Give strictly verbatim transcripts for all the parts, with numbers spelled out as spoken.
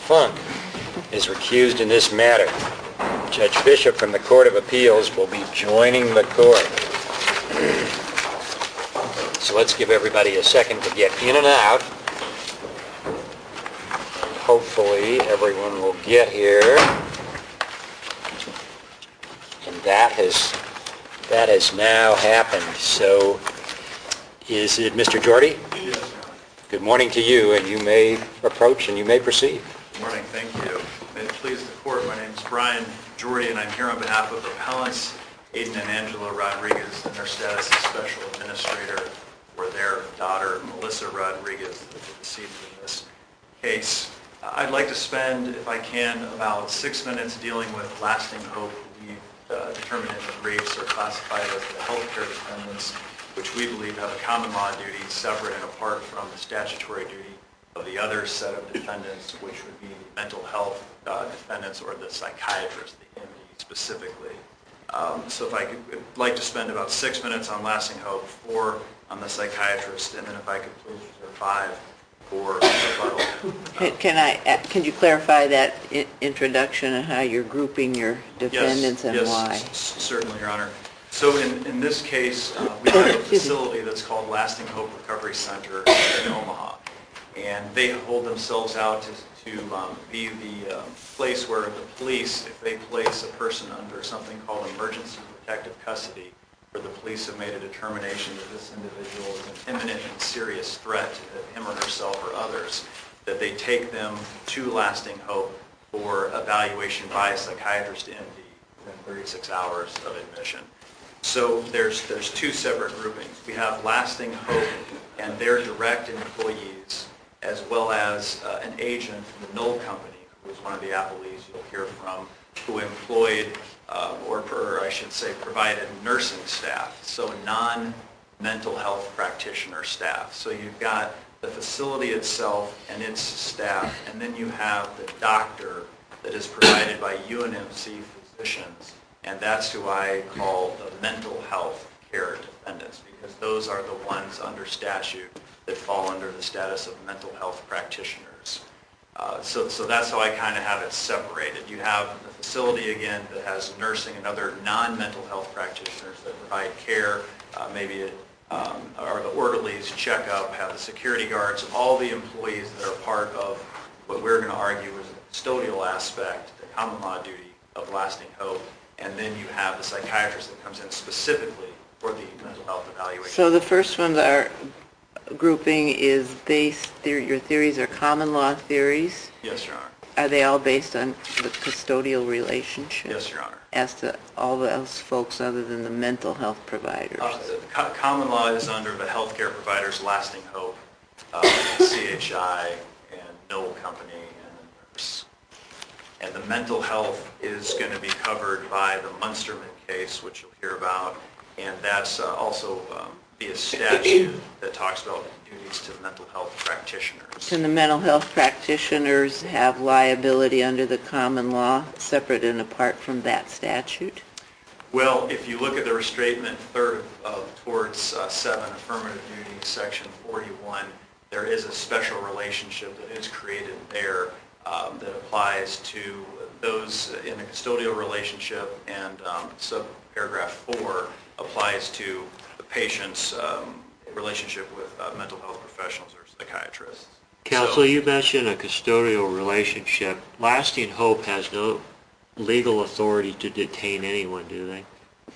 Funk is recused in this matter. Judge Bishop from the Court of Appeals will be joining the court. So let's give everybody a second to get in and out. Hopefully everyone will get here. And that has that has now happened. So is it Mister Jordy? Yes. Good morning to you, and you may approach and you may proceed. Good morning. Thank you. May it please the court, my name is Brian Jordy, and I'm here on behalf of the appellants, Aiden and Angela Rodriguez, in their status as special administrator for their daughter, Melissa Rodriguez, that was deceased in this case. I'd like to spend, if I can, about six minutes dealing with lasting hope. We've uh, determined in the briefs are classified as the healthcare defendants, which we believe have a common law duty separate and apart from the statutory duty of the other set of defendants, which would be the mental health uh, defendants or the psychiatrist, the M D specifically. Um, so if I could I'd like to spend about six minutes on lasting hope, four on the psychiatrist, and then if I could please reserve five for rebuttal. Can, can I? Can you clarify that I- introduction and how you're grouping your defendants yes, and yes, why? S- certainly, Your Honor. So in, in this case, uh, we have a facility that's called Lasting Hope Recovery Center in Omaha. And they hold themselves out to, to um, be the um, place where the police, if they place a person under something called emergency protective custody, where the police have made a determination that this individual is an imminent and serious threat to him or herself or others, that they take them to Lasting Hope for evaluation by a psychiatrist M D within thirty-six hours of admission. So there's there's two separate groupings. We have Lasting Hope and their direct employees, as well as uh, an agent from the Knoll Company, who was one of the appellees you'll hear from, who employed, uh, or, or I should say provided nursing staff, so non-mental health practitioner staff. So you've got the facility itself and its staff, and then you have the doctor that is provided by U N M C physicians, and that's who I call the mental health care defendants, because those are the ones under statute that fall under the status of mental health practitioners. Uh, so, so that's how I kind of have it separated. You have the facility, again, that has nursing and other non-mental health practitioners that provide care, uh, maybe it, um, or the orderlies check up, have the security guards, all the employees that are part of what we're going to argue is the custodial aspect, the common law duty of Lasting Hope, and then you have the psychiatrist that comes in specifically for the mental health evaluation. So the first ones are grouping is based, your theories are common law theories. Yes, Your Honor. Are they all based on the custodial relationship? Yes, Your Honor. As to all the else folks other than the mental health providers? Uh, co- common law is under the healthcare providers, Lasting Hope, uh, C H I, and Knoll Company, and the nurse. And the mental health is going to be covered by the Munsterman case, which you'll hear about, and that's uh, also um, be a statute that talks about duties to mental health practitioners. Can the mental health practitioners have liability under the common law, separate and apart from that statute? Well, if you look at the restatement third of towards uh, seven affirmative duty, section forty-one, there is a special relationship that is created there um, that applies to those in a custodial relationship, and um, subparagraph four applies to the patient's um, relationship with uh, mental health professionals or psychiatrists. Counsel, so, you mentioned a custodial relationship. Lasting Hope has no legal authority to detain anyone, do they?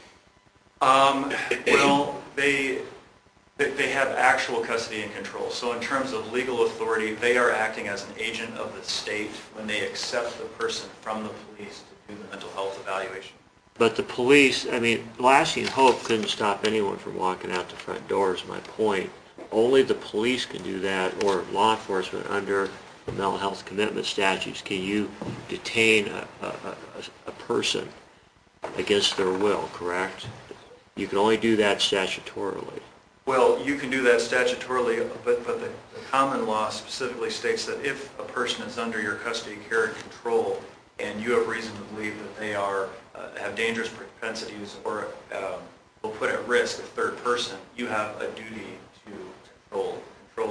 Um, well, they, they they have actual custody and control. So in terms of legal authority, they are acting as an agent of the state when they accept the person from the police to do the mental health evaluation. But the police, I mean, Lasting Hope couldn't stop anyone from walking out the front door, is my point. Only the police can do that, or law enforcement under the mental health commitment statutes. Can you detain a, a, a, a person against their will, correct? You can only do that statutorily. Well, you can do that statutorily, but, but the, the common law specifically states that if a person is under your custody, care, and control, and you have reason to believe that they are uh, have dangerous propensities or um, will put at risk a third person, you have a duty to control control them. If you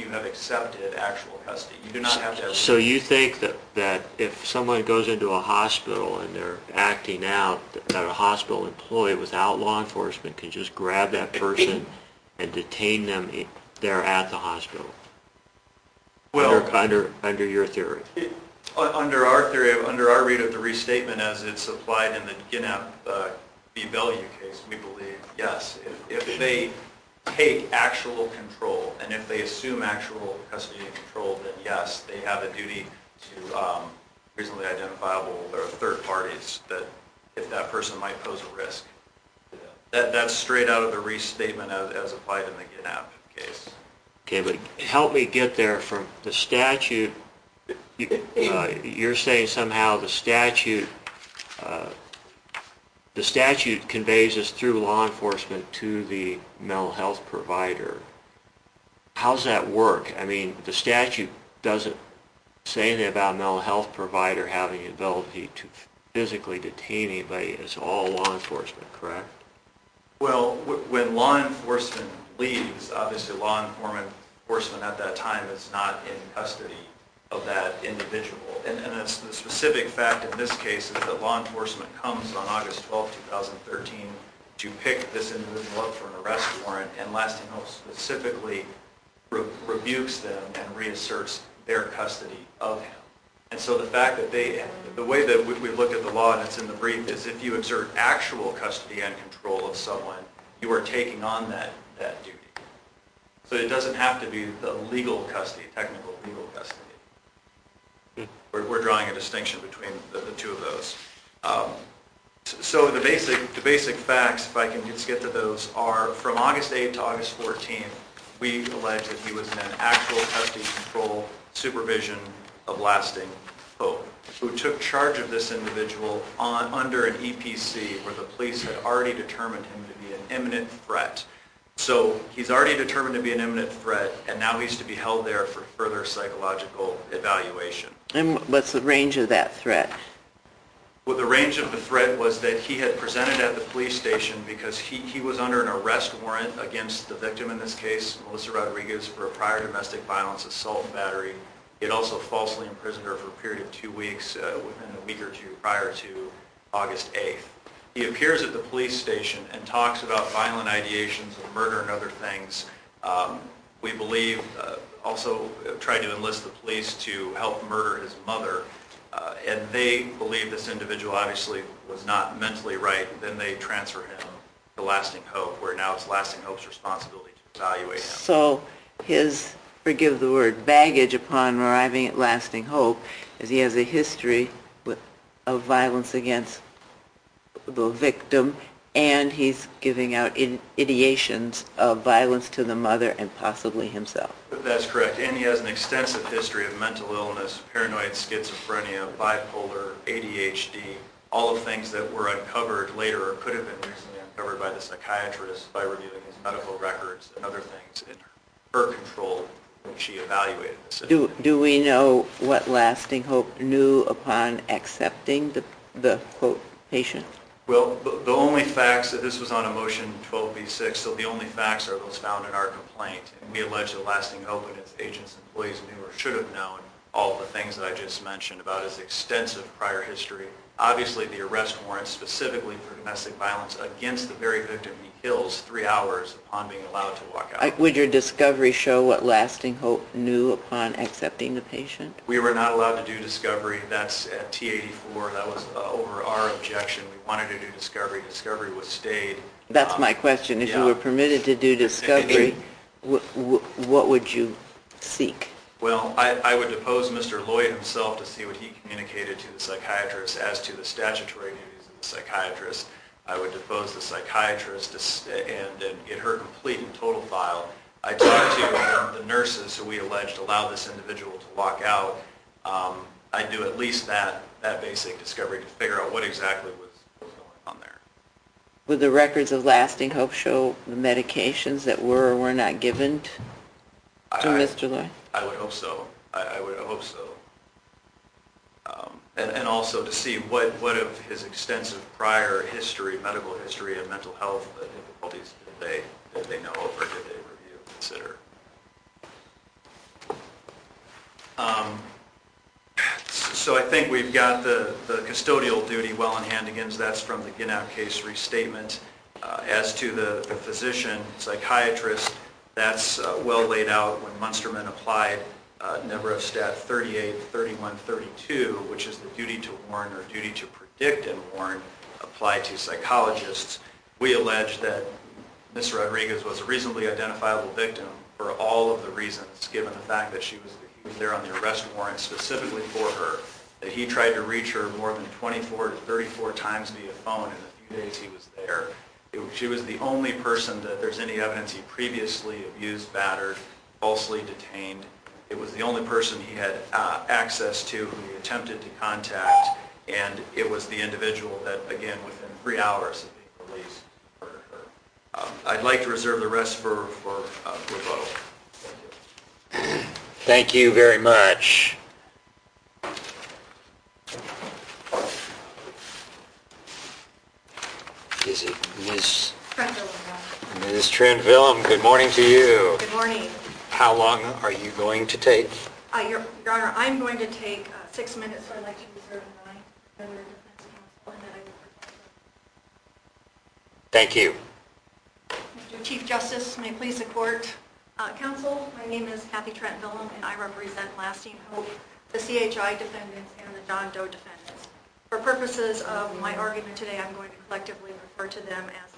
have accepted actual custody. You do not have to have... So you think that, that if someone goes into a hospital and they're acting out, that a hospital employee without law enforcement can just grab that person and detain them i- there at the hospital? Well, Under, under, under your theory? It- uh, Under our theory, under our read of the restatement as it's applied in the Ginnap uh, v. Bellew case, we believe, yes. If, if they take actual control, and if they assume actual custody and control, then yes, they have a duty to um, reasonably identifiable or third parties that if that person might pose a risk. That, that's straight out of the restatement as, as applied in the Ginnap case. Okay, but help me get there from the statute. You- uh, You're saying somehow the statute, uh, the statute conveys us through law enforcement to the mental health provider. How's that work? I mean, the statute doesn't say anything about a mental health provider having the ability to physically detain anybody. It's all law enforcement, correct? Well, w- when law enforcement leaves, obviously law enforcement at that time is not in custody of that individual. And, and it's the specific fact in this case is that law enforcement comes on August twelfth, two thousand thirteen to pick this individual up for an arrest warrant, and Lasting Hope specifically re- rebukes them and reasserts their custody of him. And so the fact that they, the way that we, we look at the law, and it's in the brief, is if you exert actual custody and control of someone, you are taking on that, that duty. So it doesn't have to be the legal custody, technical legal custody. We're, we're drawing a distinction between the, the two of those. Um, so the basic, the basic facts, if I can just get to those, are from August eighth to August fourteenth, we allege that he was in an actual custody control supervision of Lasting Hope, who took charge of this individual on, under an E P C where the police had already determined him to be an imminent threat. So he's already determined to be an imminent threat, and now he's to be held there for further psychological evaluation. And what's the range of that threat? Well, the range of the threat was that he had presented at the police station because he, he was under an arrest warrant against the victim in this case, Melissa Rodriguez, for a prior domestic violence assault and battery. He had also falsely imprisoned her for a period of two weeks, uh, within a week or two prior to August eighth. He appears at the police station and talks about violent ideations of murder and other things. Um, we believe uh, also tried to enlist the police to help murder his mother. Uh, and they believe this individual obviously was not mentally right. Then they transfer him to Lasting Hope, where now it's Lasting Hope's responsibility to evaluate him. So his, forgive the word, baggage upon arriving at Lasting Hope is he has a history with, of violence against the victim, and he's giving out ideations of violence to the mother and possibly himself. That's correct. And he has an extensive history of mental illness, paranoid schizophrenia, bipolar, A D H D, all of things that were uncovered later or could have been recently uncovered by the psychiatrist by reviewing his medical records and other things in her control when she evaluated this. Do, do we know what Lasting Hope knew upon accepting the, the quote, patient? Well, the the only facts, that this was on a motion twelve B six, so the only facts are those found in our complaint. And we allege that Lasting Hope and its agents and employees knew or should have known all of the things that I just mentioned about his extensive prior history. Obviously, the arrest warrant specifically for domestic violence against the very victim he kills three hours upon being allowed to walk out. I, would your discovery show what Lasting Hope knew upon accepting the patient? We were not allowed to do discovery. That's at T eighty-four. That was uh, over our objection. We wanted to do discovery. Discovery was stayed. That's Um, my question. If yeah. you were permitted to do discovery, w- w- what would you seek? Well, I, I would depose Mister Lloyd himself to see what he communicated to the psychiatrist as to the statutory duties of the psychiatrist. I would depose the psychiatrist to, s- and, and get her complete and total file. I talked to the, the nurses who we alleged allowed this individual to walk out. Um, I'd do at least that, that basic discovery to figure out what exactly was, was going on there. Would the records of Lasting Hope show the medications that were or were not given t- to I- Mister Lloyd? I would hope so. I, I would hope so. Um, and, and also to see what, what of his extensive prior history, medical history, and mental health difficulties did they, did they know of or did they review, consider? Um, so I think we've got the, the custodial duty well in hand. Again, that's from the Ginnow case restatement. Uh, as to the, the physician, psychiatrist, that's uh, well laid out when Munsterman applied uh, Nebrostat thirty-eight, thirty-one, thirty-two, which is the duty to warn or duty to predict and warn applied to psychologists. We allege that Miz Rodriguez was a reasonably identifiable victim for all of the reasons, given the fact that she was, he was there on the arrest warrant specifically for her, that he tried to reach her more than twenty-four to thirty-four times via phone in the few days he was there. It, she was the only person that there's any evidence he previously abused, battered, falsely detained. It was the only person he had uh, access to who he attempted to contact, and it was the individual that, again, within three hours of being released, murdered her. Um, I'd like to reserve the rest for, for uh, rebuttal. Thank you. Thank you very much. Is it Miz Trent-Villum. Miz Trent-Villum? Good morning to you. Good morning. How long are you going to take? Uh, Your Your Honor, I'm going to take uh, six minutes, so I'd like to reserve nine for the defense counsel, and then I will protect them. Thank you. Mister Chief Justice, may it please the court. Uh, counsel, my name is Kathy Trent-Villum, and I represent Lasting Hope, the C H I defendants, and the John Doe defendants. For purposes of my argument today, I'm going to collectively refer to them as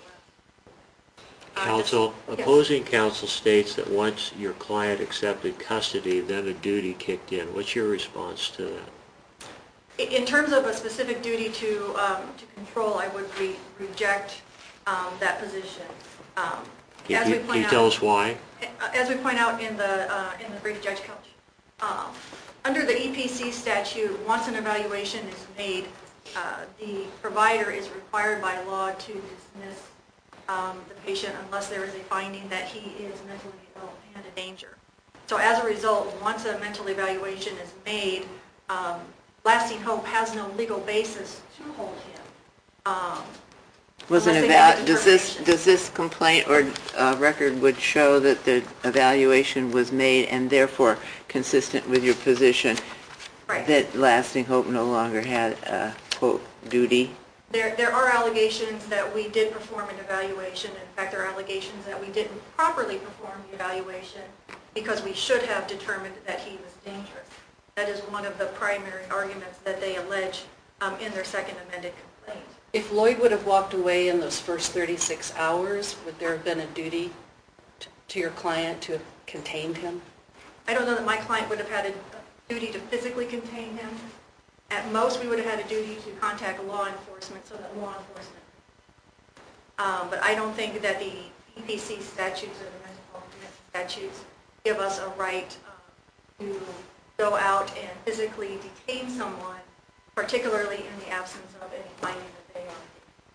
Uh, Counsel, just- opposing counsel states that once your client accepted custody, then a duty kicked in. What's your response to that? yes. In terms of a specific duty to um, to control, I would re- reject um, that position. Um, Can as you, we can point you out, tell us why? As we point out in the uh, in the brief, Judge Couch, uh, under the E P C statute, once an evaluation is made, uh, the provider is required by law to dismiss Um, the patient unless there is a finding that he is mentally ill and a danger. So as a result, once a mental evaluation is made, um, Lasting Hope has no legal basis to hold him. Um, Was an unless they make a eval, does this, determination. does this complaint or uh, record would show that the evaluation was made and therefore consistent with your position Right. that Lasting Hope no longer had a, quote, duty? There, there are allegations that we did perform an evaluation. In fact, there are allegations that we didn't properly perform the evaluation because we should have determined that he was dangerous. That is one of the primary arguments that they allege um, in their second amended complaint. If Lloyd would have walked away in those first thirty-six hours, would there have been a duty t- to your client to have contained him? I don't know that my client would have had a duty to physically contain him. At most, we would have had a duty to contact law enforcement so that law enforcement. Um, but I don't think that the E P C statutes or the mental health statutes give us a right uh, to go out and physically detain someone, particularly in the absence of any finding that they are.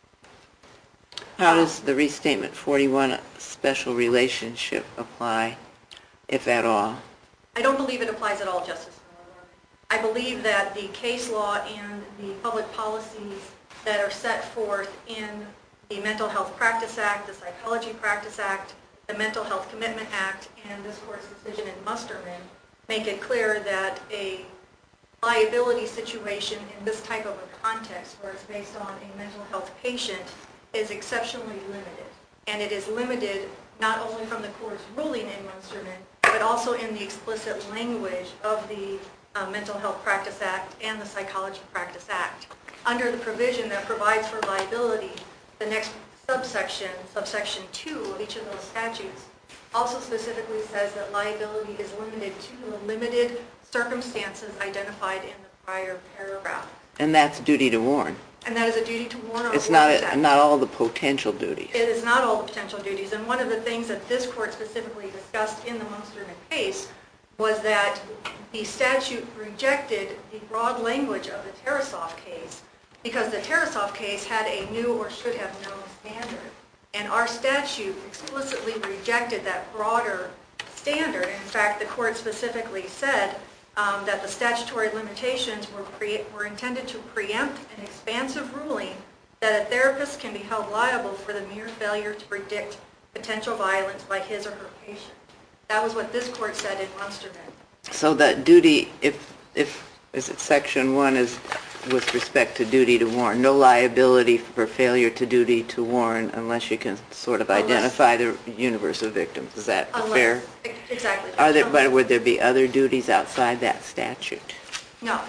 How does the restatement forty-one special relationship apply, if at all? I don't believe it applies at all, Justice. I believe that the case law and the public policies that are set forth in the Mental Health Practice Act, the Psychology Practice Act, the Mental Health Commitment Act, and this court's decision in Musterman make it clear that a liability situation in this type of a context, where it's based on a mental health patient, is exceptionally limited. And it is limited not only from the court's ruling in Musterman, but also in the explicit language of the Uh, Mental Health Practice Act and the Psychology Practice Act. Under the provision that provides for liability, the next subsection, subsection two of each of those statutes, also specifically says that liability is limited to the limited circumstances identified in the prior paragraph. And that's duty to warn. And that is a duty to warn or It's not, warn that. not all the potential duties. It is not all the potential duties. And one of the things that this court specifically discussed in the Musterman case was that the statute rejected the broad language of the Tarasoff case because the Tarasoff case had a new or should have known standard. And our statute explicitly rejected that broader standard. In fact, the court specifically said um, that the statutory limitations were, pre- were intended to preempt an expansive ruling that a therapist can be held liable for the mere failure to predict potential violence by his or her patient. That was what this court said in Musterman. So the duty, if, if, is it section one is with respect to duty to warn, no liability for failure to duty to warn unless you can sort of Unless- identify the universe of victims. Is that fair? Unless, exactly. Are there, Unless- but would there be other duties outside that statute? No.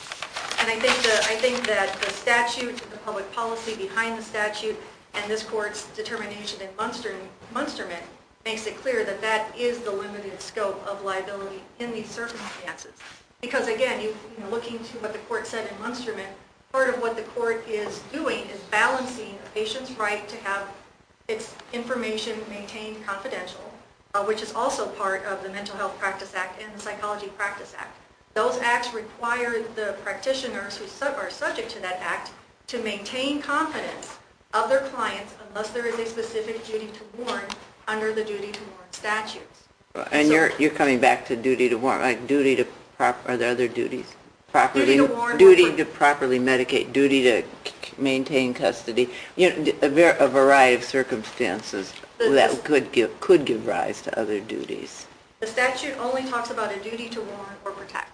And I think the, I think that the statute, the public policy behind the statute, and this court's determination in Munster, Munsterman makes it clear that that is the limited scope of liability in these circumstances. Because again, you, you know, looking to what the court said in Munsterman, part of what the court is doing is balancing a patient's right to have its information maintained confidential, uh, which is also part of the Mental Health Practice Act and the Psychology Practice Act. Those acts require the practitioners who sub- are subject to that act to maintain confidence of their clients unless there is a specific duty to warn under the duty to warn statutes. And So- you're, you're coming back to duty to warn, like duty to prop, are there other duties? Properly, Duty to warn, duty or- to properly medicate, duty to c- maintain custody, you know, a ver- a variety of circumstances The- that the- could give, could give rise to other duties. The statute only talks about a duty to warn or protect.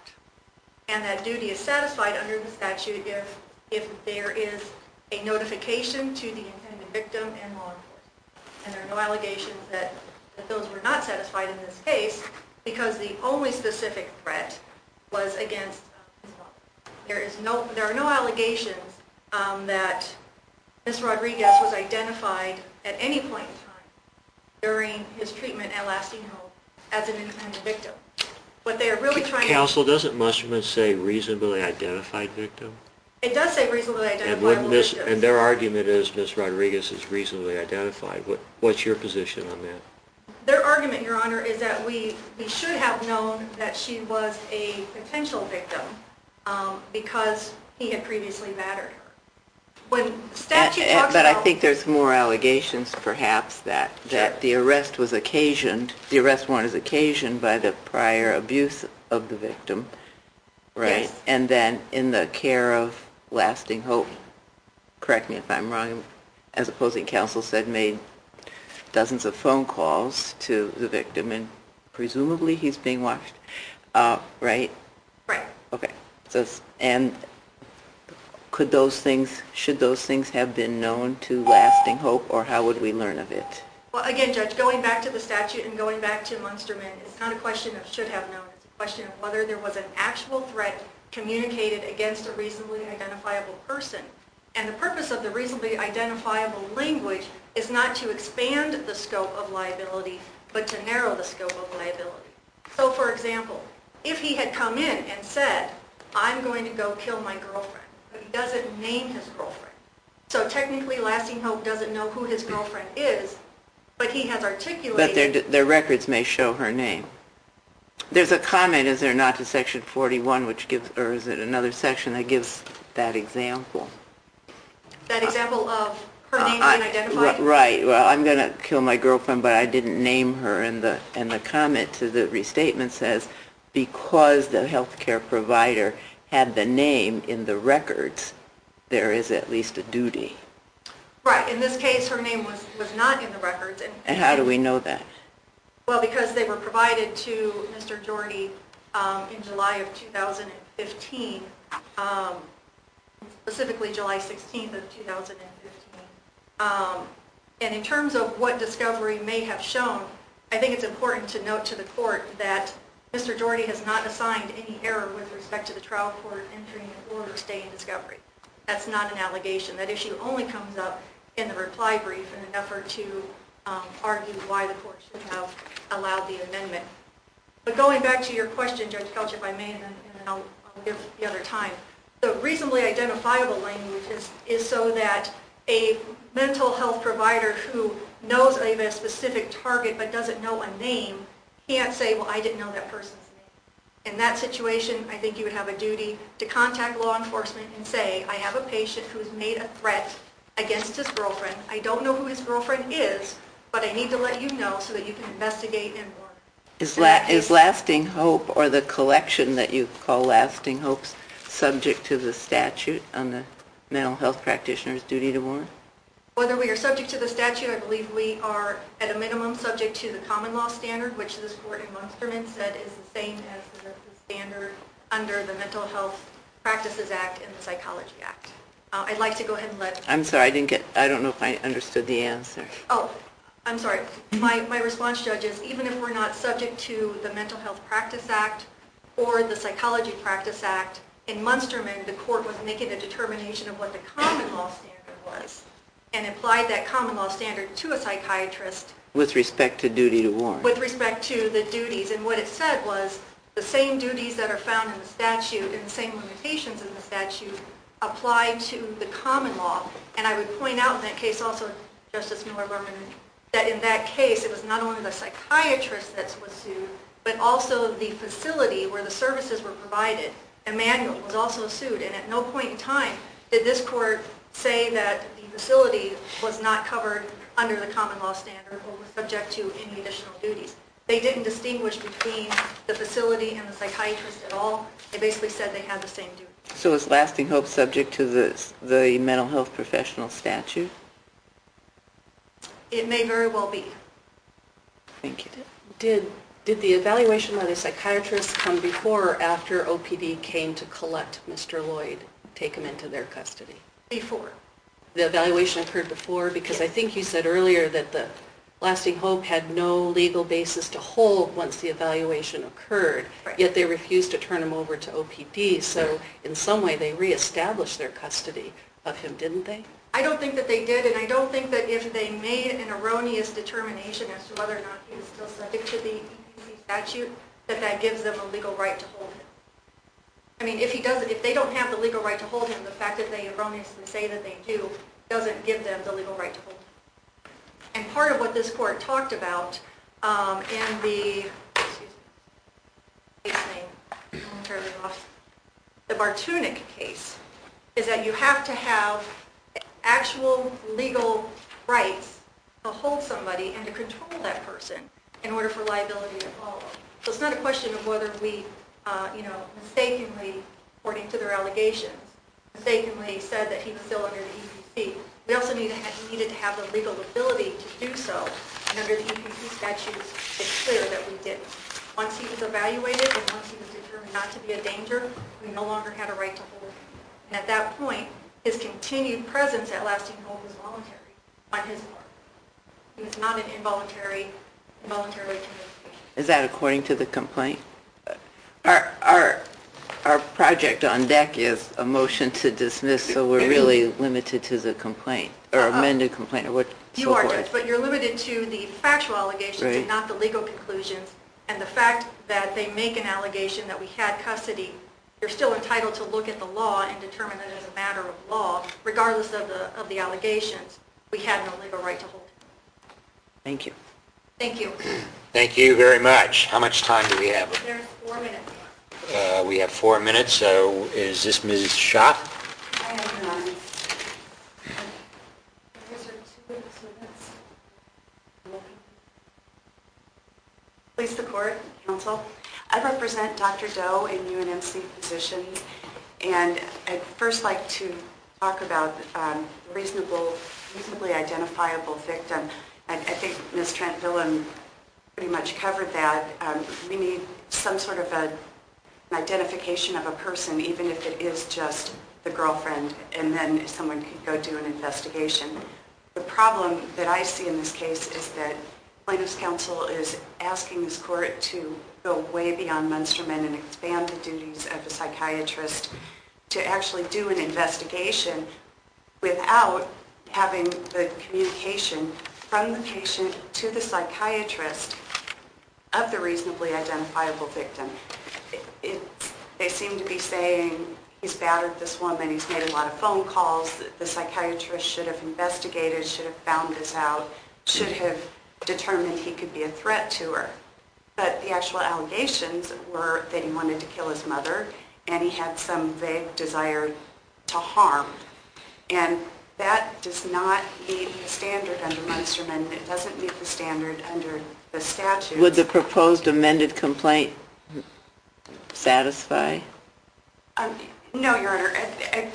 And that duty is satisfied under the statute if, if there is a notification to the intended victim and law enforcement. And there are no allegations that, that those were not satisfied in this case because the only specific threat was against uh, his mother. There is no, there are no allegations um, that Miz Rodriguez was identified at any point in time during his treatment at Lasting Hope as an intended victim. What they are really trying to... Counsel, doesn't Musterman say reasonably identified victim? It does say reasonably And identifiable wouldn't Miss, victims. and their argument is Miss Rodriguez is reasonably identified. What, what's your position on that? Their argument, Your Honor, is that we, we should have known that she was a potential victim um, because he had previously battered her. When the statute And- and- talks But I about... think there's more allegations perhaps that, that the arrest was occasioned, the arrest warrant is occasioned by the prior abuse of the victim, right? Yes. And then in the care of Lasting Hope, correct me if I'm wrong, as opposing counsel said, made dozens of phone calls to the victim, and presumably he's being watched, uh, right? Right. Okay. So, and could those things, should those things have been known to Lasting Hope, or how would we learn of it? Well, again, Judge, going back to the statute and going back to Munsterman, it's not a question of should have known. It's a question of whether there was an actual threat communicated against a reasonably identifiable person. And the purpose of the reasonably identifiable language is not to expand the scope of liability, but to narrow the scope of liability. So, for example, if he had come in and said, I'm going to go kill my girlfriend, but he doesn't name his girlfriend. So technically, Lasting Hope doesn't know who his girlfriend is, but he has articulated... But their, their records may show her name. There's a comment, is there not, to Section forty-one, which gives, or is it another section that gives that example? That example of her Uh, name I- being identified? ri- Right, well, I'm going to kill my girlfriend, but I didn't name her, and the, and the comment to the restatement says, because the healthcare provider had the name in the records, there is at least a duty. Right. In this case, her name was, was not in the records. And, And how do we know that? Well, because they were provided to Mister Jordy um, in July of two thousand fifteen, um, specifically July sixteenth of two thousand fifteen. Um, and in terms of what discovery may have shown, I think it's important to note to the court that Mister Jordy has not assigned any error with respect to the trial court entering an order staying discovery. That's not an allegation. That issue only comes up in the reply brief in an effort to um, argue why the court should have allowed the amendment. But going back to your question, Judge Kelch, if I may, and then, and then I'll, I'll give the other time, the reasonably identifiable language is, is so that a mental health provider who knows of a specific target but doesn't know a name can't say, well, I didn't know that person's name. In that situation, I think you would have a duty to contact law enforcement and say, I have a patient who's made a threat against his girlfriend. I don't know who his girlfriend is, but I need to let you know so that you can investigate and warn. Is, In la- that is case- Lasting Hope, or the collection that you call Lasting Hope's, subject to the statute on the mental health practitioner's duty to warn? Whether we are subject to the statute, I believe we are at a minimum subject to the common law standard, which this court in Munsterman said is the same as the, the standard under the Mental Health Practices Act and the Psychology Act. Uh, I'd like to go ahead and let... I'm sorry, I didn't get, I don't know if I understood the answer. Oh, I'm sorry. My, my response, Judge, is even if we're not subject to the Mental Health Practice Act or the Psychology Practice Act, in Munsterman, the court was making a determination of what the common law standard was and applied that common law standard to a psychiatrist. With respect to duty to warn. With respect to the duties. And what it said was the same duties that are found in the statute and the same limitations in the statute apply to the common law. And I would point out in that case also, Justice Miller-Lerman, that in that case it was not only the psychiatrist that was sued, but also the facility where the services were provided. Emmanuel was also sued, and at no point in time did this court say that the facility was not covered under the common law standard or was subject to any additional duties. They didn't distinguish between the facility and the psychiatrist at all. They basically said they had the same duties. So is Lasting Hope subject to the, the mental health professional statute? It may very well be. Thank you. Did, did the evaluation by the psychiatrist come before or after O P D came to collect Mister Lloyd, take him into their custody? Before. The evaluation occurred before? Because I think you said earlier that the Lasting Hope had no legal basis to hold once the evaluation occurred, right. Yet they refused to turn him over to O P D, so in some way they reestablished their custody of him, didn't they? I don't think that they did, and I don't think that if they made an erroneous determination as to whether or not he was still subject to the E P C statute, that that gives them a legal right to hold him. I mean, if he doesn't, if they don't have the legal right to hold him, the fact that they erroneously say that they do doesn't give them the legal right to hold him. And part of what this court talked about um, in the, excuse me, case name, momentarily lost, the Bartunik case, is that you have to have actual legal rights to hold somebody and to control that person in order for liability to follow. So it's not a question of whether we, uh, you know, mistakenly, according to their allegations, mistakenly said that he was still under the E P C. We also need to have, needed to have the legal ability to do so, and under the E P C statutes, it's clear that we didn't. Once he was evaluated and once he was determined not to be a danger, we no longer had a right to hold him. And at that point, his continued presence at Lasting Hope was voluntary on his part. He was not an involuntary, involuntarily committed patient. Is that according to the complaint? Our, our, our project on deck is a motion to dismiss, so we're really limited to the complaint, or amended complaint, or what, You so are, forth. Judge, but you're limited to the factual allegations Right. and not the legal conclusions. And the fact that they make an allegation that we had custody, you're still entitled to look at the law and determine that as a matter of law, regardless of the of the allegations, we had no legal right to hold him. Thank you. Thank you. Thank you very much. How much time do we have? There's four minutes. Uh, we have four minutes, so is this Missus Schott? I have none. These are two exhibits. Please the court, counsel. I represent Doctor Doe in U N M C Physicians, and I'd first like to talk about um, reasonable, reasonably identifiable victim. I, I think Miz Trent Dillon pretty much covered that. Um, we need some sort of a, an identification of a person, even if it is just the girlfriend, and then someone could go do an investigation. The problem that I see in this case is that plaintiff's counsel is asking this court to go way beyond Munsterman and expand the duties of a psychiatrist to actually do an investigation without having the communication from the patient to the psychiatrist of the reasonably identifiable victim. It, it, they seem to be saying he's battered this woman, he's made a lot of phone calls, the psychiatrist should have investigated, should have found this out, should have determined he could be a threat to her. But the actual allegations were that he wanted to kill his mother and he had some vague desire to harm. And that does not meet the standard under Munsterman. It doesn't meet the standard under the statute. Would the proposed amended complaint satisfy? Um, no, Your Honor.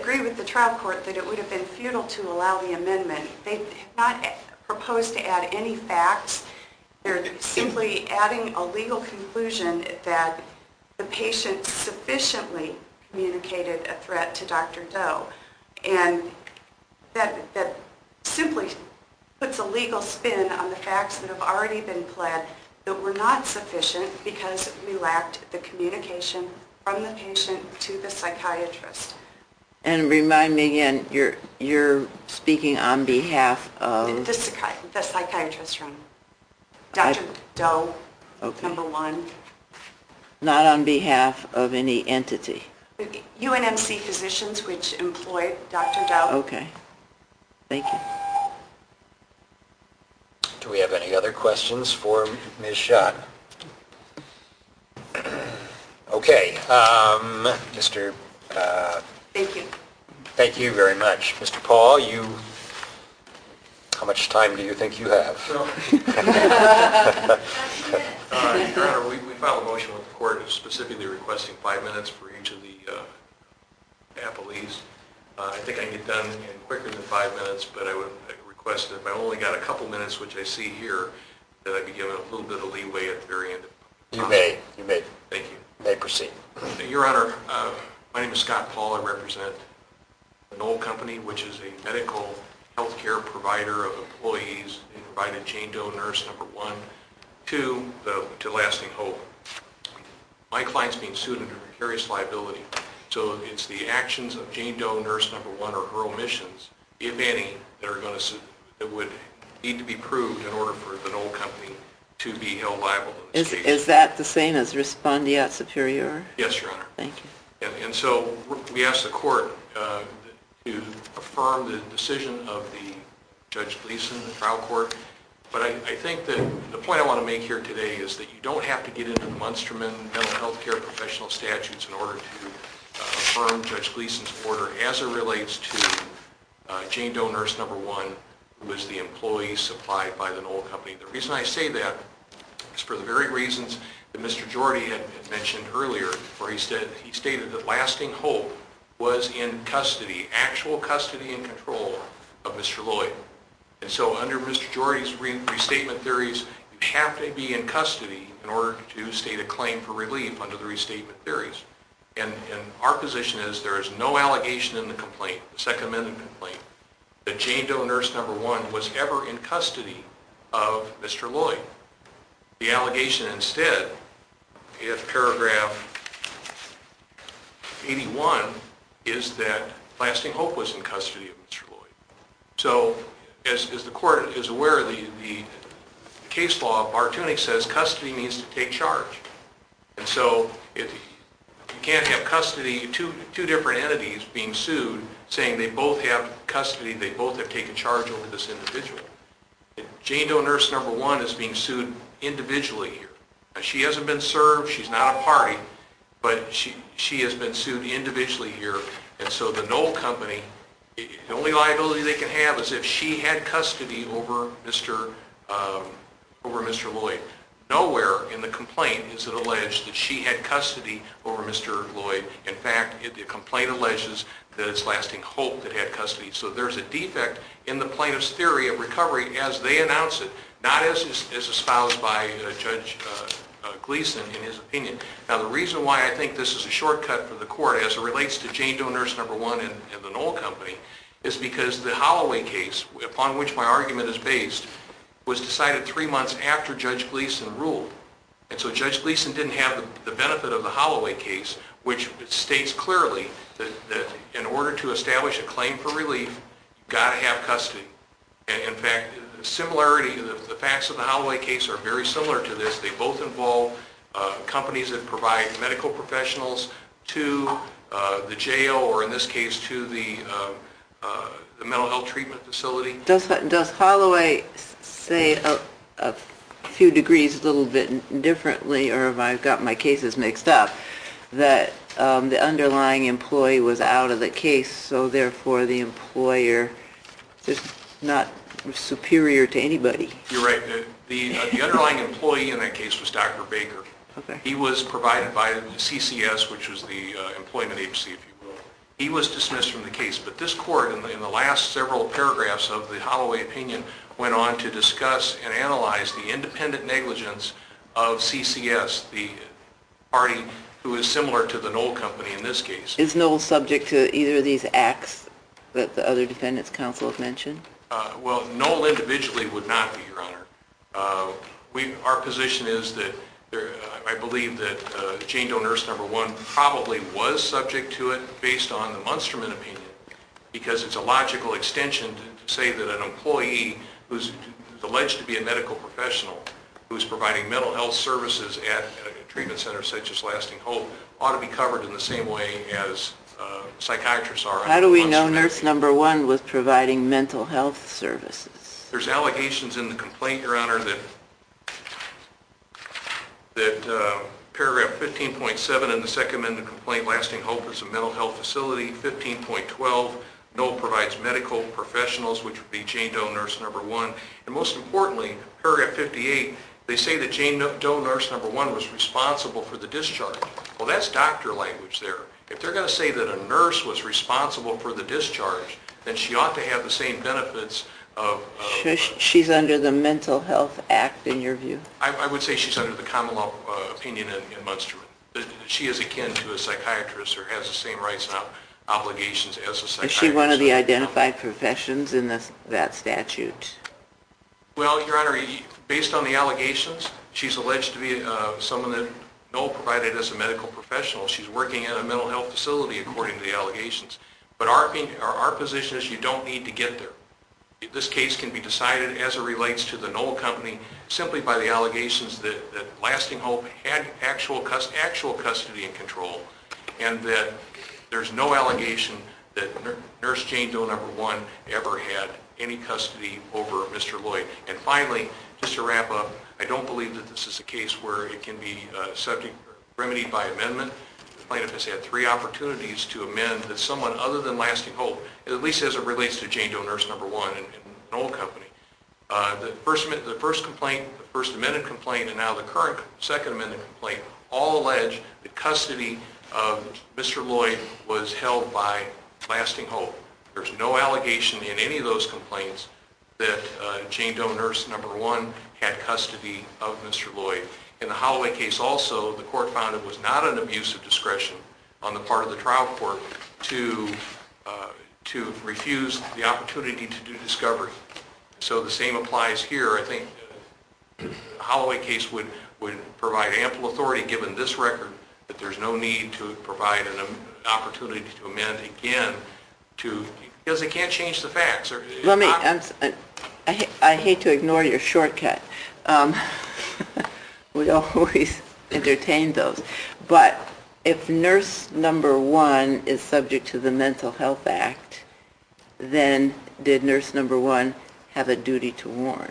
agree with the trial court that it would have been futile to allow the amendment. They have not proposed to add any facts. They're simply adding a legal conclusion that the patient sufficiently communicated a threat to Doctor Doe. And that, that simply puts a legal spin on the facts that have already been pled that were not sufficient because we lacked the communication from the patient to the psychiatrist. And remind me again, you're, you're speaking on behalf of... The, psychi- the psychiatrist, Ron. Doctor I, Doe, okay. Number one. Not on behalf of any entity. U N M C physicians, which employed Doctor Doe. Okay. Thank you. Do we have any other questions for Miz Schott? Okay, um, Mister Uh, thank you. Thank you very much. Mister Paul, you, how much time do you think you have? So, uh, Your Honor, we, we filed a motion with the court specifically requesting five minutes for each of the uh, appellees. Uh, I think I can get done in quicker than five minutes, but I would request that if I only got a couple minutes, which I see here, that I be given a little bit of leeway at the very end. You may. You may. Thank you. You may proceed. Your Honor, uh, my name is Scott Paul. I represent the Knoll Company, which is a medical health care provider of employees. They provided Jane Doe nurse number one to, the, to Lasting Hope. My client's being sued under vicarious liability. So it's the actions of Jane Doe nurse number one or her omissions, if any, that are going to that would need to be proved in order for the Knoll Company to be held liable in this is, case. Is that the same as respondeat superior? Yes, Your Honor. Thank you. And, and so we asked the court uh, to affirm the decision of the Judge Gleason, the trial court. But I, I think that the point I want to make here today is that you don't have to get into the Munsterman mental health care professional statutes in order to uh, affirm Judge Gleason's order as it relates to uh, Jane Doe nurse number one, who was the employee supplied by the Knoll Company. The reason I say that is for the very reasons that Mister Jordy had mentioned earlier, where he said he stated that Lasting Hope was in custody, actual custody and control of Mister Lloyd. And so under Mister Jordy's re- restatement theories, you have to be in custody in order to state a claim for relief under the restatement theories. And, and our position is there is no allegation in the complaint, the Second Amendment complaint, that Jane Doe nurse number one was ever in custody of Mister Lloyd. The allegation instead, in paragraph eighty-one, is that Lasting Hope was in custody of Mister Lloyd. So as, as the court is aware, the, the case law, Bartunek says custody means to take charge. And so it, you can't have custody, two, two different entities being sued, saying they both have custody, they both have taken charge over this individual. Jane Doe nurse number one is being sued individually here. Now, she hasn't been served, she's not a party, but she, she has been sued individually here. And so the Knoll Company, the only liability they can have is if she had custody over Mister Um, over Mister Lloyd. Nowhere in the complaint is it alleged that she had custody over Mister Lloyd. In fact, it, the complaint alleges that it's Lasting Hope that had custody. So there's a defect in the plaintiff's theory of recovery as they announce it, not as, as espoused by uh, Judge uh, uh, Gleason in his opinion. Now, the reason why I think this is a shortcut for the court as it relates to Jane Doe nurse number one and, and the Knoll Company is because the Holloway case, upon which my argument is based, was decided three months after Judge Gleason ruled. And so Judge Gleason didn't have the, the benefit of the Holloway case, which states clearly that, that in order to establish a claim for relief, you've got to have custody. And in fact, the similarity, the, the facts of the Holloway case are very similar to this. They both involve uh, companies that provide medical professionals to uh, the jail, or in this case, to the, uh, uh, the mental health treatment facility. Does, does Holloway say a, a few degrees a little bit differently, or have I got my cases mixed up, that um, the underlying employee was out of the case, so therefore the employer is not superior to anybody? You're right. The, the, uh, the underlying employee in that case was Doctor Baker. Okay. He was provided by the C C S, which was the uh, employment agency, if you will. he was dismissed from the case. But this court, in the, in the last several paragraphs of the Holloway opinion, went on to discuss and analyze the independent negligence of C C S, the party who is similar to the Knoll Company in this case. Is Knoll subject to either of these acts that the other defendants' counsel have mentioned? Uh, well, Knoll individually would not be, Your Honor. Uh, we, our position is that there, uh, I believe that uh, Jane Doe nurse number one probably was subject to it based on the Munsterman opinion, because it's a logical extension to, to say that an employee who's, who's alleged to be a medical professional who's providing mental health services at a treatment center such as Lasting Hope ought to be covered in the same way as uh, psychiatrists are. How do we know nurse number one was providing mental health services? There's allegations in the complaint, Your Honor, that that uh, paragraph fifteen point seven in the Second Amendment complaint, Lasting Hope is a mental health facility. fifteen point twelve, Knoll provides medical professionals, which would be Jane Doe nurse number one. And most importantly, paragraph fifty-eight, they say that Jane Doe nurse number one was responsible for the discharge. Well, that's doctor language there. If they're going to say that a nurse was responsible for the discharge, then she ought to have the same benefits of... of uh, she's under the Mental Health Act, in your view? I, I would say she's under the common law uh, opinion in, in Munsterman. That she is akin to a psychiatrist or has the same rights and obligations as a psychiatrist. Is she one of the identified professions in this, that statute? Well, Your Honor, based on the allegations, she's alleged to be uh, someone that Knoll provided as a medical professional. She's working at a mental health facility according to the allegations. But our, opinion, our, our position is you don't need to get there. This case can be decided as it relates to the Knoll Company simply by the allegations that, that Lasting Hope had actual, cus actual custody and control, and that there's no allegation that Nurse Jane Doe number one ever had any custody over Mister Lloyd. And finally, just to wrap up, I don't believe that this is a case where it can be uh, subject remedied by amendment. The plaintiff has had three opportunities to amend that someone other than Lasting Hope, at least as it relates to Jane Doe nurse number one and, and Knoll Company. Uh, the first the first complaint, the first amended complaint, and now the current second amended complaint all allege that custody of Mister Lloyd was held by Lasting Hope. There's no allegation in any of those complaints that uh, Jane Doe nurse number one had custody of Mister Lloyd. In the Holloway case also, the court found it was not an abuse of discretion on the part of the trial court to uh, to refuse the opportunity to do discovery. So the same applies here. I think uh, the Holloway case would, would provide ample authority, given this record, that there's no need to provide an um, opportunity to amend again to, because they can't change the facts. Or, Let me, I'm, I, I hate to ignore your shortcut. Um, we always entertain those. But if nurse number one is subject to the Mental Health Act, then did nurse number one have a duty to warn?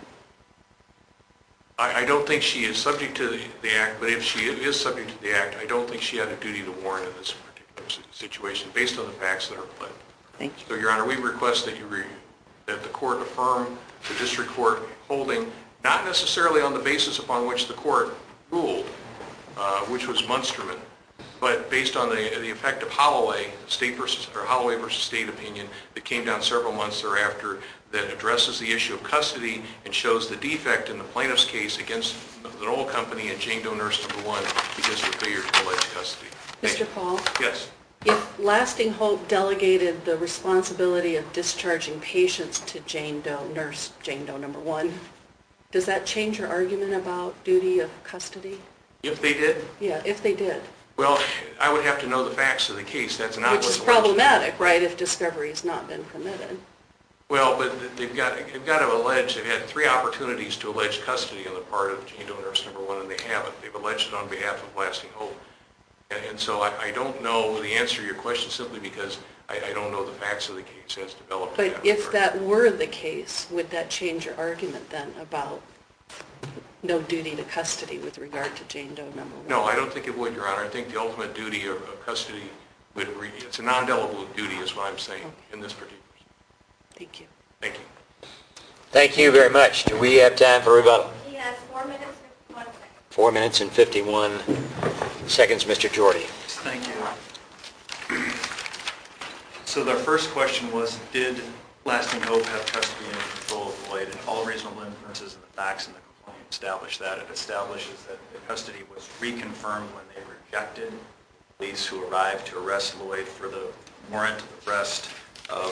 I, I don't think she is subject to the, the Act, but if she is subject to the Act, I don't think she had a duty to warn in this particular situation based on the facts that are pled. Thank you. So, Your Honor, we request that you re, that the court affirm the district court holding, not necessarily on the basis upon which the court ruled, uh, which was Munsterman, but based on the, the effect of Holloway, state versus, or Holloway versus state opinion that came down several months thereafter that addresses the issue of custody and shows the defect in the plaintiff's case against the Knoll Company and Jane Doe nurse number one because of failure to allege custody. Mister Paul? Yes. If Lasting Hope delegated the responsibility of discharging patients to Jane Doe, nurse Jane Doe number one, does that change your argument about duty of custody? If they did? Yeah, if they did. Well, I would have to know the facts of the case. That's not Which is problematic, right, if discovery has not been permitted. Well, but they've got, they've got to allege, they've had three opportunities to allege custody on the part of Jane Doe nurse number one, and they haven't. They've alleged it on behalf of Lasting Hope. And, and so I, I don't know the answer to your question simply because I, I don't know the facts of the case as developed. But that if regard. that were the case, would that change your argument then about no duty to custody with regard to Jane Doe number one? No, I don't think it would, Your Honor. I think the ultimate duty of, of custody would, re, it's a non-deliberate duty is what I'm saying okay. in this particular. Thank you. Thank you. Thank you very much. Do we have time for rebuttal? He has four minutes and fifty-one seconds. Four minutes and fifty-one seconds, Mister Jordy. Thank you. So the first question was, did Lasting Hope have custody and control of Lloyd? And all reasonable inferences in the facts in the complaint establish that. It establishes that the custody was reconfirmed when they rejected police who arrived to arrest Lloyd for the warrant arrest of,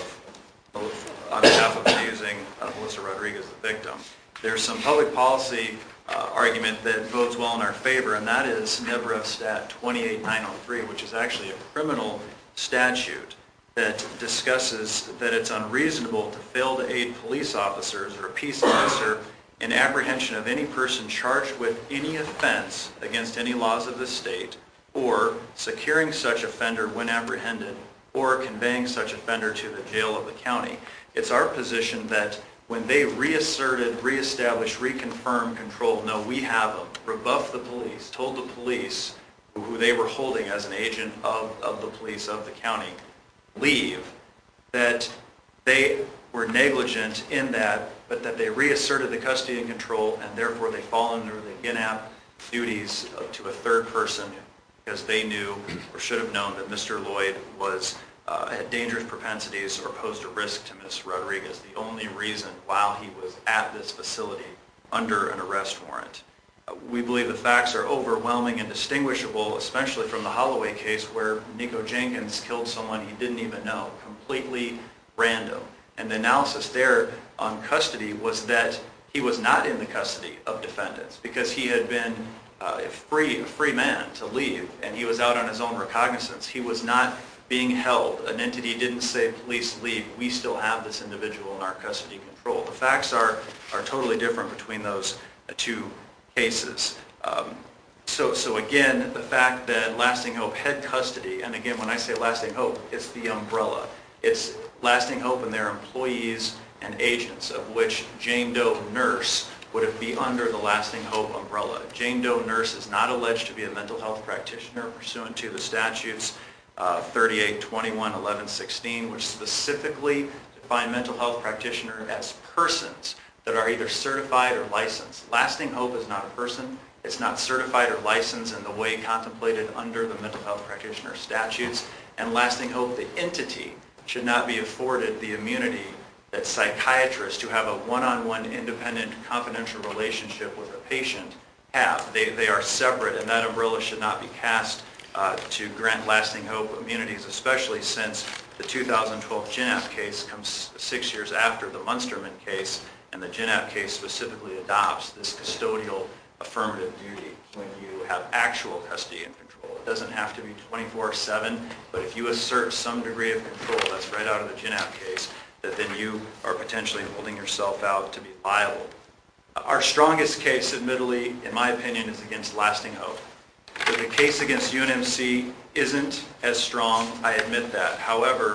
on behalf of accusing uh, Melissa Rodriguez, the victim. There's some public policy uh, argument that votes well in our favor, and that is Nebrev Stat twenty-eight nine oh three, which is actually a criminal statute that discusses that it's unreasonable to fail to aid police officers or a peace officer in apprehension of any person charged with any offense against any laws of the state, or securing such offender when apprehended, or conveying such offender to the jail of the county. It's our position that when they reasserted, reestablished, reconfirmed control, no, we have them, rebuffed the police, told the police, who they were holding as an agent of, of the police of the county, leave, that they were negligent in that, but that they reasserted the custody and control, and therefore they fall under the G I N A P duties to a third person because they knew or should have known that Mister Lloyd was uh, had dangerous propensities or posed a risk to Miz Rodriguez, the only reason while he was at this facility under an arrest warrant. Uh, we believe the facts are overwhelming and distinguishable, especially from the Holloway case where Nico Jenkins killed someone he didn't even know, completely random. And the analysis there on custody was that he was not in the custody of defendants because he had been uh, a free, a free man to leave, and he was out on his own recognizance. He was not being held. An entity didn't say, police leave, we still have this individual in our custody control. The facts are, are totally different between those uh, two cases. Um, so, so again, the fact that Lasting Hope had custody, and again, when I say Lasting Hope, it's the umbrella. It's Lasting Hope and their employees and agents, of which Jane Doe Nurse would be under the Lasting Hope umbrella. Jane Doe Nurse is not alleged to be a mental health practitioner pursuant to the statutes uh, thirty-eight twenty-one eleven sixteen, which specifically define mental health practitioner as persons that are either certified or licensed. Lasting Hope is not a person. It's not certified or licensed in the way contemplated under the mental health practitioner statutes. And Lasting Hope, the entity, should not be afforded the immunity that psychiatrists who have a one-on-one independent confidential relationship with a patient have. They, they are separate, and that umbrella should not be cast uh, to grant Lasting Hope immunities, especially since the two thousand twelve G I N A P case comes six years after the Munsterman case, and the G I N A P case specifically adopts this custodial affirmative duty when you have actual custody and control. It doesn't have to be twenty-four seven, but if you assert some degree of control, that's right out of the G I N A P case, that then you are potentially holding yourself out to be liable. Our strongest case, admittedly, in my opinion, is against Lasting Hope. But the case against U N M C isn't as strong, I admit that. However,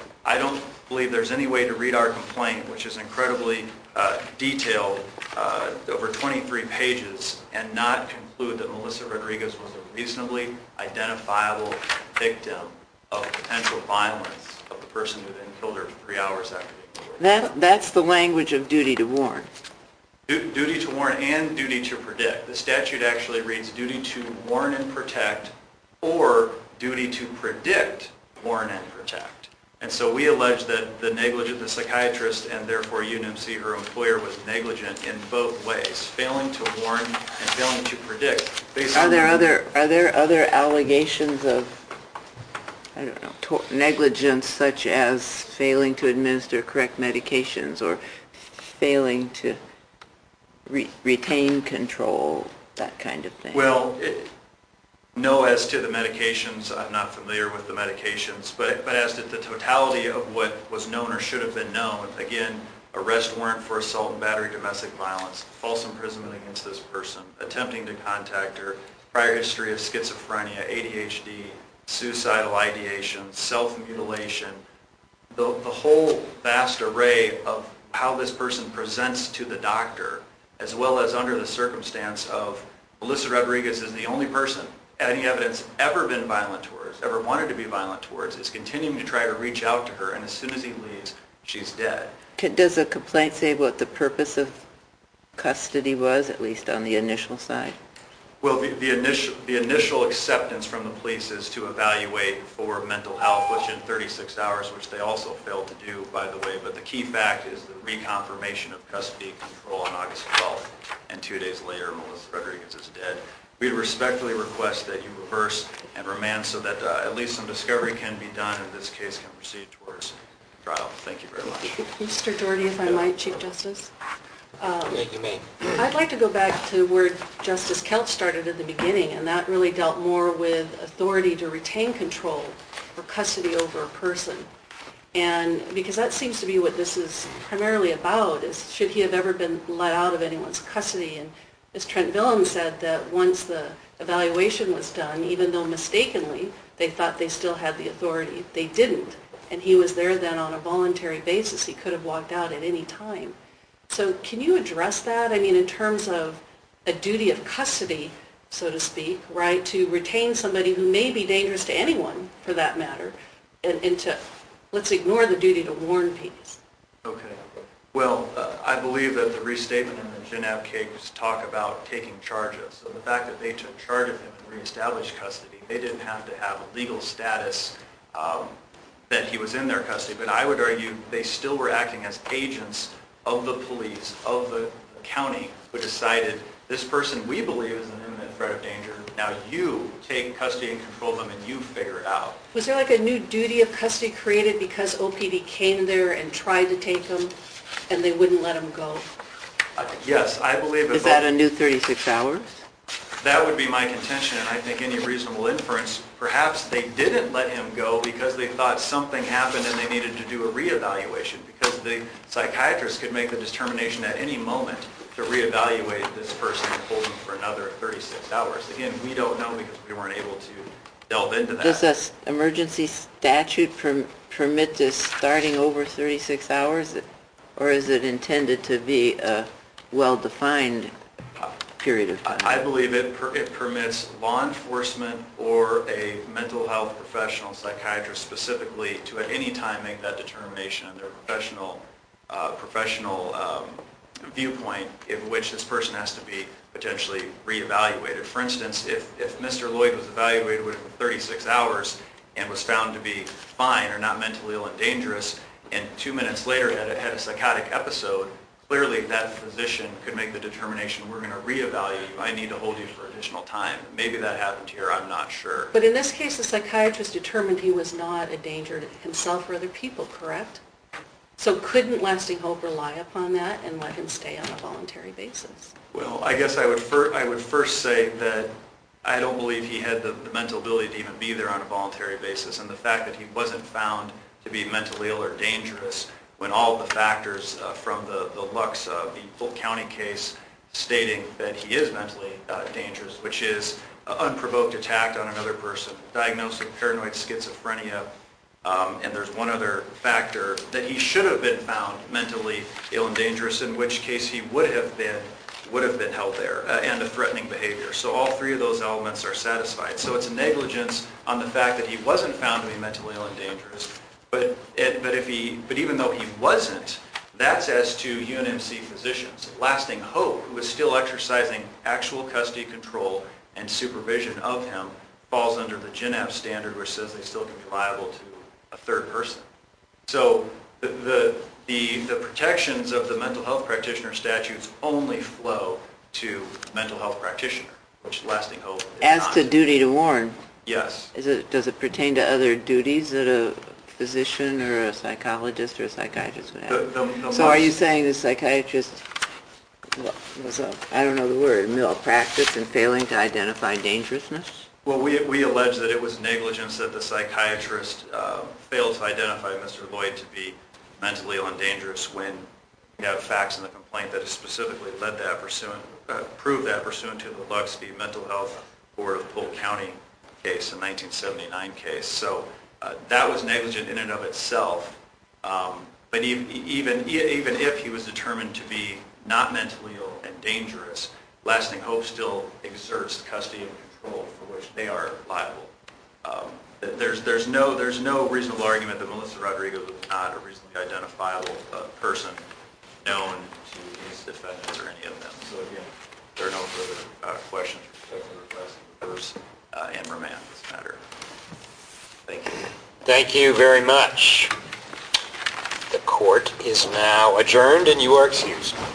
I don't believe there's any way to read our complaint, which is incredibly uh, detailed, uh, over twenty-three pages, and not conclude that Melissa Rodriguez was a reasonably identifiable victim of potential violence of the person who then killed her three hours after being killed. That, that's the language of duty to warn. Du- duty to warn and duty to predict. The statute actually reads duty to warn and protect, or duty to predict, warn and protect. And so we allege that the negligent, the psychiatrist, and therefore U N M C, her employer, was negligent in both ways, failing to warn and failing to predict. Based Are on there the- other, are there other allegations of, I don't know, to- negligence such as failing to administer correct medications or failing to re- retain control, that kind of thing? Well, it, no, as to the medications, I'm not familiar with the medications, but, but as to the totality of what was known or should have been known, again, arrest warrant for assault and battery, domestic violence, false imprisonment against this person, attempting to contact her, prior history of schizophrenia, A D H D, suicidal ideation, self-mutilation, the, the whole vast array of how this person presents to the doctor, as well as under the circumstance of Melissa Rodriguez is the only person any evidence ever been violent towards, ever wanted to be violent towards, is continuing to try to reach out to her, and as soon as he leaves, she's dead. Could- Does a complaint say what the purpose of custody was, at least on the initial side? Well, the, the initial the initial acceptance from the police is to evaluate for mental health within thirty-six hours, which they also failed to do, by the way. But the key fact is the reconfirmation of custody control on August twelfth, and two days later, Melissa Rodriguez is dead. We respectfully request that you reverse and remand so that uh, at least some discovery can be done, and this case can proceed towards trial. Thank you very much. Mister Doherty, if I might, Chief Justice. Um, Yeah, you may. I'd like to go back to where Justice Kelch started at the beginning, and that really dealt more with authority to retain control or custody over a person. And because that seems to be what this is primarily about, is should he have ever been let out of anyone's custody. And as Trent Billum said, that once the evaluation was done, even though mistakenly they thought they still had the authority, they didn't. And he was there then on a voluntary basis. He could have walked out at any time. So can you address that? I mean, in terms of a duty of custody, so to speak, right, to retain somebody who may be dangerous to anyone, for that matter, and, and to, let's ignore the duty to warn piece. Okay. Well, uh, I believe that the restatement in the Ginab case talk about taking charge of. So the fact that they took charge of him and reestablished custody, they didn't have to have a legal status um, that he was in their custody. But I would argue they still were acting as agents of the police, of the county, who decided this person we believe is an imminent threat of danger. Now you take custody and control them and you figure it out. Was there like a new duty of custody created because O P D came there and tried to take him and they wouldn't let him go? Uh, yes, I believe Is that a new thirty-six hours? That would be my contention, and I think any reasonable inference, perhaps they didn't let him go because they thought something happened and they needed to do a reevaluation, because the psychiatrist could make the determination at any moment to reevaluate this person and hold him for another thirty-six hours. Again, we don't know because we weren't able to delve into that. Does this emergency statute per- permit this starting over thirty-six hours, or is it intended to be a well-defined period of time? I believe it per, it permits law enforcement or a mental health professional, psychiatrist specifically, to at any time make that determination in their professional uh, professional um, viewpoint, in which this person has to be potentially reevaluated. For instance, if, if Mister Lloyd was evaluated within thirty-six hours and was found to be fine or not mentally ill and dangerous, and two minutes later had a, had a psychotic episode, clearly that physician could make the determination, we're going to reevaluate you, I need to hold you for additional time. Maybe that happened here, I'm not sure. But in this case, the psychiatrist determined he was not a danger to himself or other people, correct? So couldn't Lasting Hope rely upon that and let him stay on a voluntary basis? Well, I guess I would, fir- I would first say that I don't believe he had the, the mental ability to even be there on a voluntary basis, and the fact that he wasn't found to be mentally ill or dangerous when all the factors uh, from the, the Lux, uh, the Polk County case, stating that he is mentally uh, dangerous, which is uh, unprovoked attack on another person, diagnosed with paranoid schizophrenia, um, and there's one other factor, that he should have been found mentally ill and dangerous, in which case he would have been would have been held there, uh, and a threatening behavior. So all three of those elements are satisfied. So it's a negligence on the fact that he wasn't found to be mentally ill and dangerous. But it, but if he but even though he wasn't, that's as to U N M C physicians. Lasting Hope, who is still exercising actual custody control and supervision of him, falls under the G N A B standard, which says they still can be liable to a third person. So the the the, the protections of the mental health practitioner statutes only flow to mental health practitioner, which Lasting Hope is As not. to duty to warn, Yes. is it, does it pertain to other duties that a physician or a psychologist or a psychiatrist would have? The, the, the So are you must- saying the psychiatrist was a, I don't know the word, malpractice in failing to identify dangerousness? Well, we, we allege that it was negligence that the psychiatrist uh, failed to identify Mister Lloyd to be mentally ill and dangerous when we have facts in the complaint that has specifically led that pursuant, uh, proved that pursuant to the Lux v. Mental Health Board of Polk County case, a nineteen seventy-nine case. So uh, that was negligent in and of itself. Um, but even, even, even if he was determined to be not mentally ill and dangerous, Lasting Hope still exerts custody and control for which they are liable. Um, there's, there's, no, there's no reasonable argument that Melissa Rodriguez was not a reasonably identifiable uh, person known to these defendants or any of them. So again, there are no further uh, questions. Thank you very much. The court is now adjourned and you are excused.